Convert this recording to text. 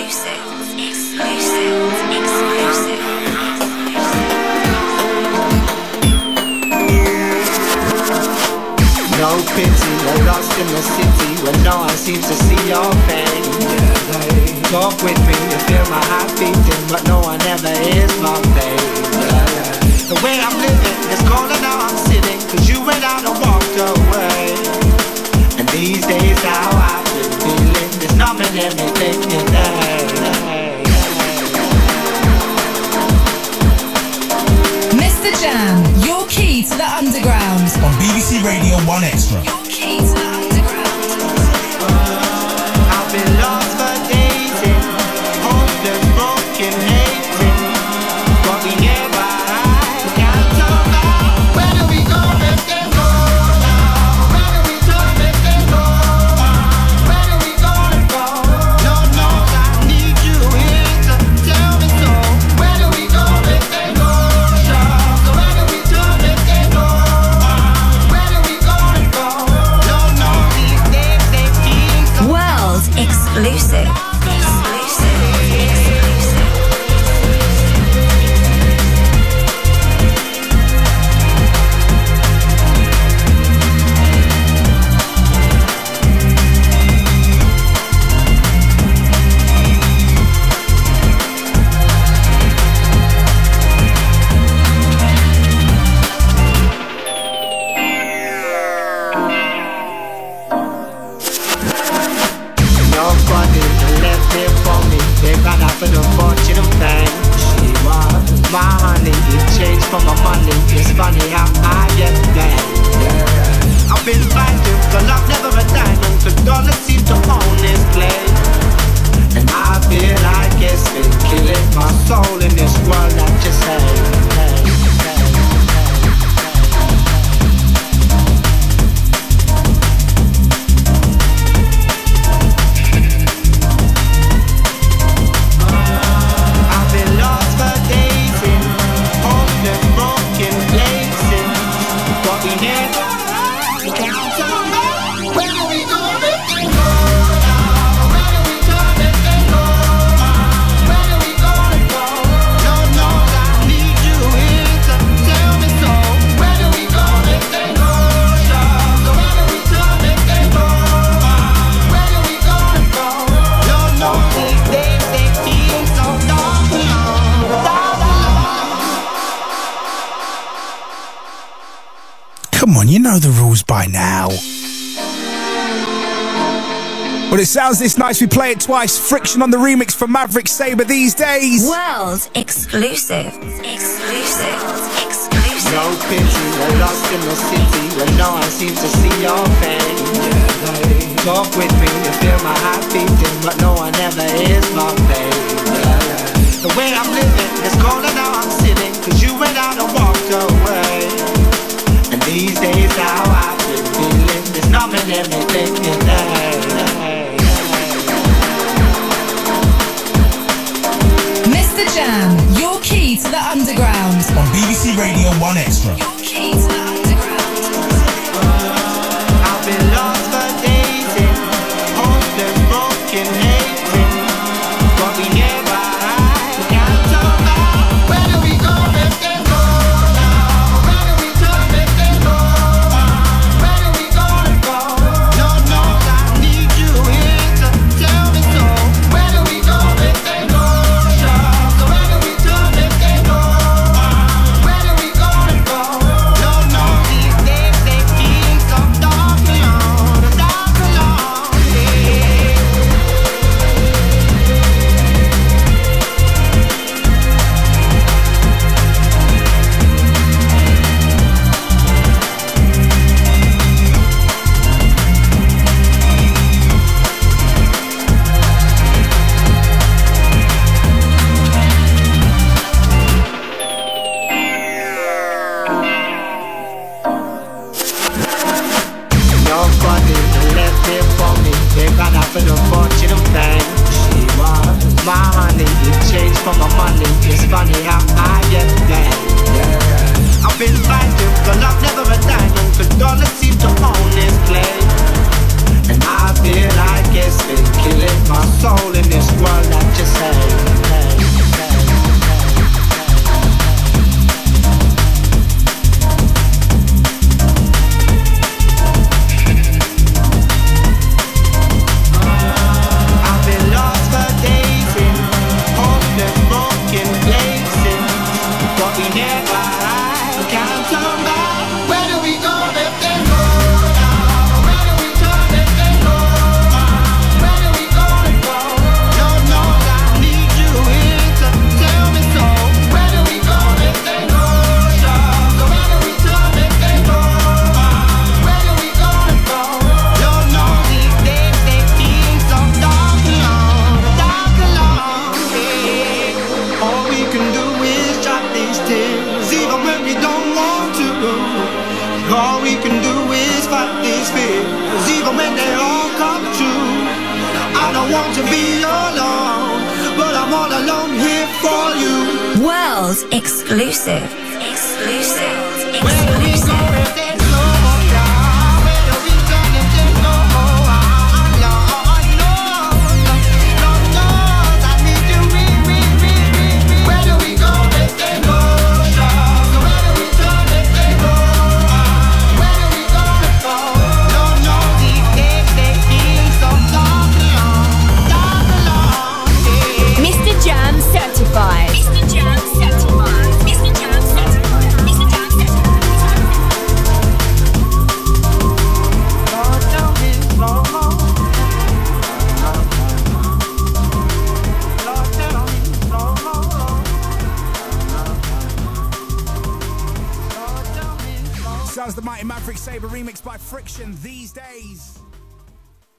No pity, you're lost in the city where no one seems to see your pain. Talk with me, you feel my heart beating, but no one ever hears my pain. The way I'm living is cold and now I'm sitting, cause you went out and walked away. And these days how I've been feeling is numbing everything in there. Mr. Jam, your key to the underground. On BBC Radio 1 Extra. Your key to the underground. I've been lost for days in hopeless, broken, hating. But we never can't talk about where do we go if they go now? Where do we turn if they go on? Where do we gonna go? Lord knows I need you here to tell me so. Where do we go if they go? So where do we turn if they go on? Where do we gonna go? Lord knows these days they feel so. World exclusive. Nobody left it for me. They got out for the fortune and fame. She was my honey. It changed for my money. It's funny how I get blamed. I've been fighting for love, never a diamond. The dollars seem to own this place. And I feel like it's been killing my soul in this world that just hate. Come on, you know the rules by now. Well, it sounds this nice. We play it twice. Friction on the remix for Maverick Sabre these days. World exclusive. Exclusive. No pity, you're lost in the city where no one seems to see your pain. Talk with me, you feel my heart beating, but no one ever hears my pain. The way I'm living is cold and now I'm sitting, cause you went out and walked away. And these days how I've been feeling is numbing everything in there. Mr. Jam, your key to the underground. On BBC Radio 1 Extra. Your key to the underground. I've been lost for days in hopeless, broken, hating. But we never can't talk about where do we go if they go now? Where do we turn if they go on? Where do we gonna go? Lord knows I need you here to tell me so. Where do we go if they go? So where do we turn if they go on? Where do we gonna go? Lord knows these days they feel so dark beyond the dark alone. don't want to be alone, but I'm all alone here for you. World exclusive. Exclusive. Where do we go Exclusive. if there's no love? Where do we turn if there's no love? Lord knows I need you. Where do we go if there's no love? Where do we turn if there's no love? Where do we go? Lord knows these days they feel so dark alone, yeah. Mr. Jam certified. Mr. Jam certified. Mr. Jam certified. Mr. Jam certified. Lord tell me slow mo. Lord tell me slow mo. Lord tell me slow mo. Sounds the Mighty Maverick Sabre remix by Friction these days.